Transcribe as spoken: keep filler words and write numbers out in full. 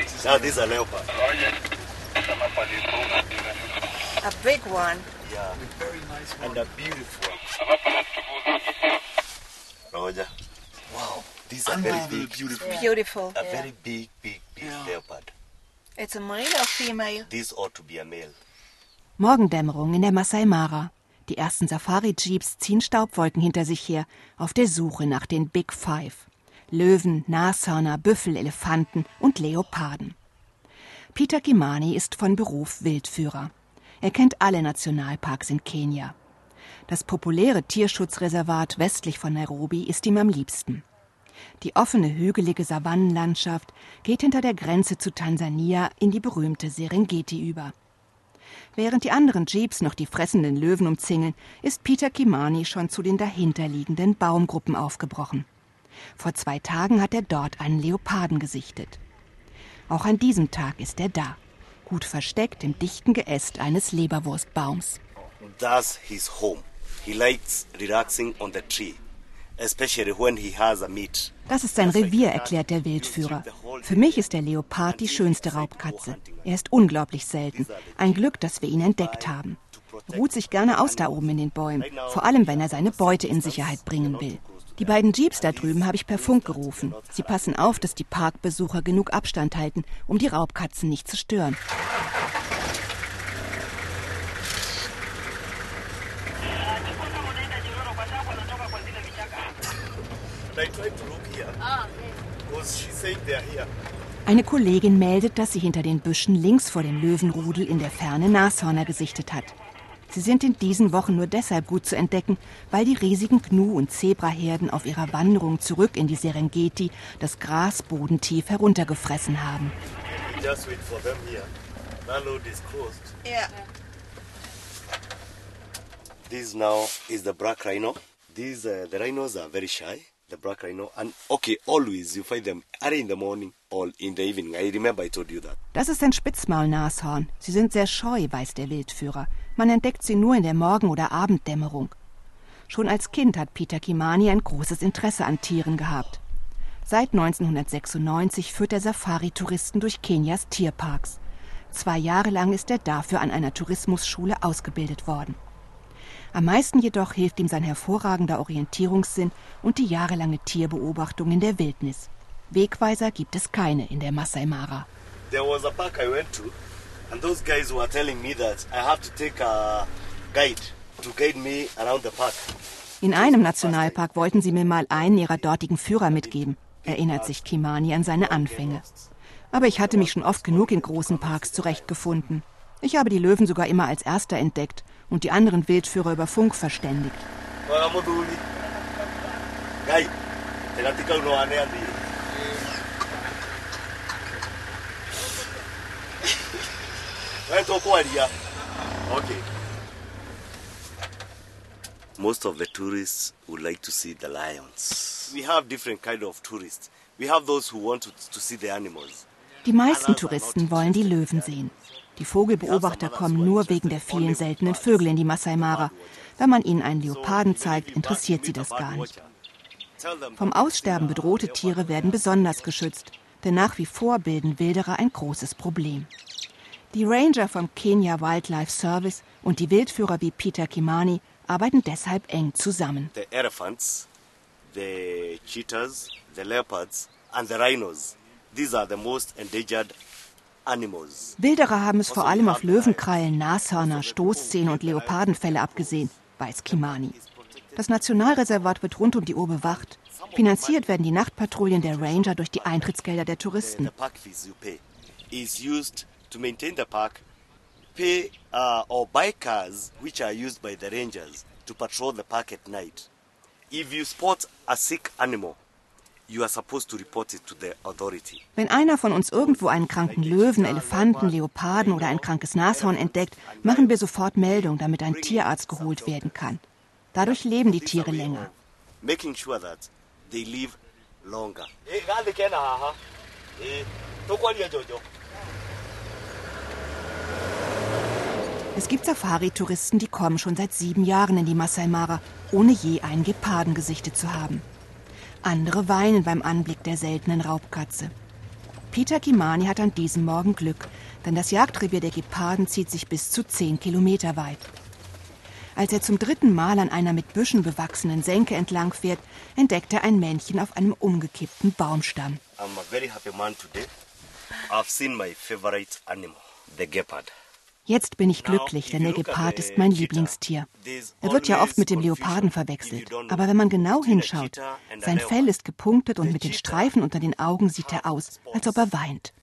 Now this is a leopard. A big one. Yeah, very nice one. And a beautiful one. Roger. Wow, these are very big. Beautiful. Yeah. Beautiful. A yeah. very big, big, big yeah. leopard. It's a male or female? This ought to be a male. Morgendämmerung in der Masai Mara. Die ersten Safari-Jeeps ziehen Staubwolken hinter sich her, auf der Suche nach den Big Five. Löwen, Nashörner, Büffel, Elefanten und Leoparden. Peter Kimani ist von Beruf Wildführer. Er kennt alle Nationalparks in Kenia. Das populäre Tierschutzreservat westlich von Nairobi ist ihm am liebsten. Die offene, hügelige Savannenlandschaft geht hinter der Grenze zu Tansania in die berühmte Serengeti über. Während die anderen Jeeps noch die fressenden Löwen umzingeln, ist Peter Kimani schon zu den dahinterliegenden Baumgruppen aufgebrochen. Vor zwei Tagen hat er dort einen Leoparden gesichtet. Auch an diesem Tag ist er da, gut versteckt im dichten Geäst eines Leberwurstbaums. That's his home. He likes relaxing on the tree, especially when he has a meat. Das ist sein Revier, erklärt der Wildführer. Für mich ist der Leopard die schönste Raubkatze. Er ist unglaublich selten. Ein Glück, dass wir ihn entdeckt haben. Er ruht sich gerne aus da oben in den Bäumen, vor allem wenn er seine Beute in Sicherheit bringen will. Die beiden Jeeps da drüben habe ich per Funk gerufen. Sie passen auf, dass die Parkbesucher genug Abstand halten, um die Raubkatzen nicht zu stören. Eine Kollegin meldet, dass sie hinter den Büschen links vor dem Löwenrudel in der Ferne Nashörner gesichtet hat. Sie sind in diesen Wochen nur deshalb gut zu entdecken, weil die riesigen Gnu- und Zebraherden auf ihrer Wanderung zurück in die Serengeti das Gras bodentief heruntergefressen haben. Just wait for them here. That load is closed. Yeah. This now is the black rhino. These uh, the rhinos are very shy. The black rhino, and okay, always you find them early in the morning or in the evening. I remember I told you that. Das ist ein Spitzmaulnashorn. Sie sind sehr scheu, weiß der Wildführer. Man entdeckt sie nur in der Morgen- oder Abenddämmerung. Schon als Kind hat Peter Kimani ein großes Interesse an Tieren gehabt. Seit neunzehnhundertsechsundneunzig führt er Safari-Touristen durch Kenias Tierparks. Zwei Jahre lang ist er dafür an einer Tourismusschule ausgebildet worden. Am meisten jedoch hilft ihm sein hervorragender Orientierungssinn und die jahrelange Tierbeobachtung in der Wildnis. Wegweiser gibt es keine in der Masai Mara. There was a park I went to, and those guys were telling me that I have to take a guide to guide me around the park. In einem Nationalpark wollten sie mir mal einen ihrer dortigen Führer mitgeben, erinnert sich Kimani an seine Anfänge. Aber ich hatte mich schon oft genug in großen Parks zurechtgefunden. Ich habe die Löwen sogar immer als Erster entdeckt und die anderen Wildführer über Funk verständigt. Okay. Most of the tourists would like to see the lions. We have different kind of tourists. We have those who want to, to see the animals. Die meisten Touristen wollen die Löwen sehen. Die Vogelbeobachter kommen nur wegen der vielen seltenen Vögel in die Masai Mara. Wenn man ihnen einen Leoparden zeigt, interessiert sie das gar nicht. Vom Aussterben bedrohte Tiere werden besonders geschützt, denn nach wie vor bilden Wilderer ein großes Problem. Die Ranger vom Kenya Wildlife Service und die Wildführer wie Peter Kimani arbeiten deshalb eng zusammen. The elephants, the cheetahs, the leopards and the rhinos. These are the most endangered animals. Wilderer haben es vor allem auf Löwenkrallen, Nashörner, Stoßzähne und Leopardenfälle abgesehen, weiß Kimani. Das Nationalreservat wird rund um die Uhr bewacht. Finanziert werden die Nachtpatrouillen der Ranger durch die Eintrittsgelder der Touristen. To maintain the park, pay uh, or buy cars which are used by the rangers to patrol the park at night. If you spot a sick animal, you are supposed to report it to the authority. Wenn einer von uns irgendwo einen kranken Löwen, Elefanten, Leoparden oder ein krankes Nashorn entdeckt, machen wir sofort Meldung, damit ein Tierarzt geholt werden kann. Dadurch leben die Tiere länger. Making sure that they live longer. Es gibt Safari-Touristen, die kommen schon seit sieben Jahren in die Masai Mara, ohne je einen Geparden gesichtet zu haben. Andere weinen beim Anblick der seltenen Raubkatze. Peter Kimani hat an diesem Morgen Glück, denn das Jagdrevier der Geparden zieht sich bis zu zehn Kilometer weit. Als er zum dritten Mal an einer mit Büschen bewachsenen Senke entlang fährt, entdeckt er ein Männchen auf einem umgekippten Baumstamm. I'm a very happy man today. I've seen my favorite animal, the gepard. Jetzt bin ich glücklich, denn der Gepard ist mein Lieblingstier. Er wird ja oft mit dem Leoparden verwechselt. Aber wenn man genau hinschaut, sein Fell ist gepunktet und mit den Streifen unter den Augen sieht er aus, als ob er weint.